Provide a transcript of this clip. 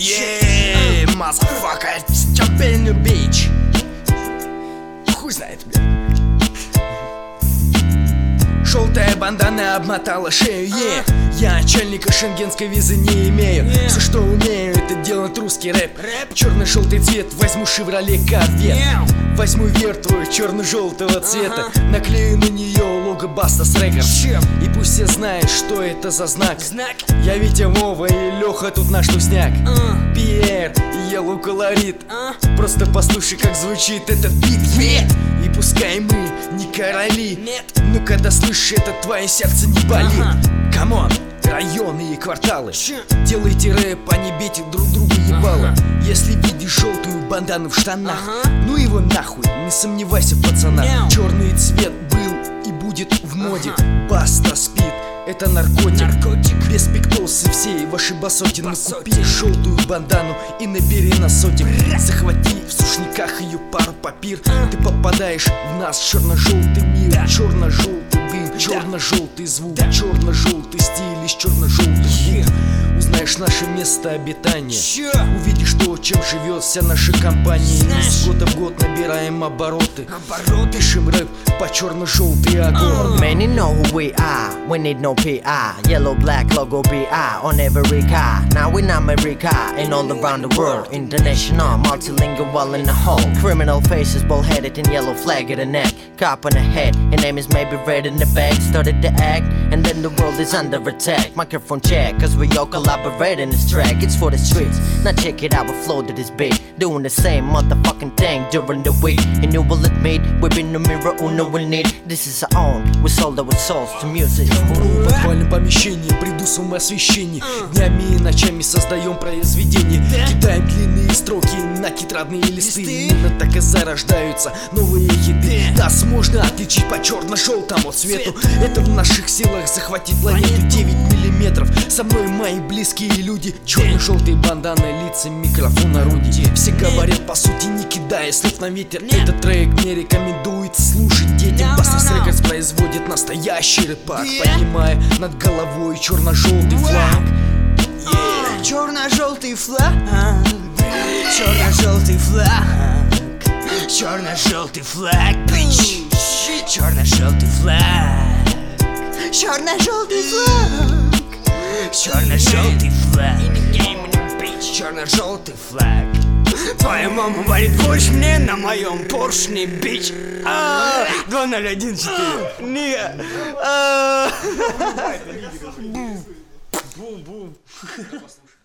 Yeah, motherfucker, jump in the beach. Хуй знает, блядь. Желтая бандана обмотала шею, Я начальника шенгенской визы не имею. Все, что умею, это делать русский рэп. Черно-желтый цвет, возьму Шевроле Корвет. Возьму верту черно-желтого цвета, наклею на нее лого Бастас Рекордс. И пусть все знают, что это за знак. Я Витя, Вова и Леха, тут наш тусняк. Пьер и Yellow колорит. Просто послушай, как звучит этот бит. И пускай мы не короли, но когда слышишь это, твое сердце не болит. Камон, районы и кварталы, делайте рэп, а не бейте друг друга ебало. Если видишь желтую бандану в штанах, ну его нахуй, не сомневайся в пацанах. Черный цвет был и будет в моде. Баста спит, это наркотик. Без пиктосы всей вашей басоти. Ну купи желтую бандану и набери на сотик. Захвати в сушниках ее пару папир. Ты попадаешь в наш черно-желтый мир. Черно-желтый дым, черно-желтый звук, черно-желтый стиль из черно-желтых букв. Узнаешь наше место обитания, увидишь то, чем живет вся наша компания. Из года в год набираем обороты, пишем рэп по черно-желтый огонь. Many know who we are, we need no PI. Yellow black logo BI on every car. Now in America and all around the world. International, multilingual in the whole. Criminal faces, bull-headed and yellow flag at the neck. Cop on the head, your name is maybe red in the back. Started to act, and then the world is under attack. Microphone check, cause we all collaborate in this track. It's for the streets, now check it out, we flow to this beat. Doing the same motherfucking thing during the week. And you will admit, we've been the mirror uno will need. This is our own, we sold our souls to music. В подвальном помещении, приду с ума освещение. Днями и ночами создаем произведения. Кидаем длинные строки на тетрадные листы. Именно так и зарождаются новые хиты. Нас можно отличить по черно-желтому цвету. Это в наших силах захватить планету 9 миллиметров. Со мной мои близкие люди. Черно-желтые банданы, лица, микрофон, орудие. Все говорят по сути, не кидая слов на ветер. Этот трек мне рекомендуется слушать детям. Бастас Рекордс производит настоящий рэп-ак, поднимая над головой черно-желтый флаг. Черно-желтый флаг, черно-желтый флаг, черно-желтый флаг, бич, черно-желтый флаг, черно-желтый флаг, черно-желтый флаг, черно-желтый флаг. Твоя мама варит борщ мне на моем поршне, бич. 2014. Не. Бум-бум.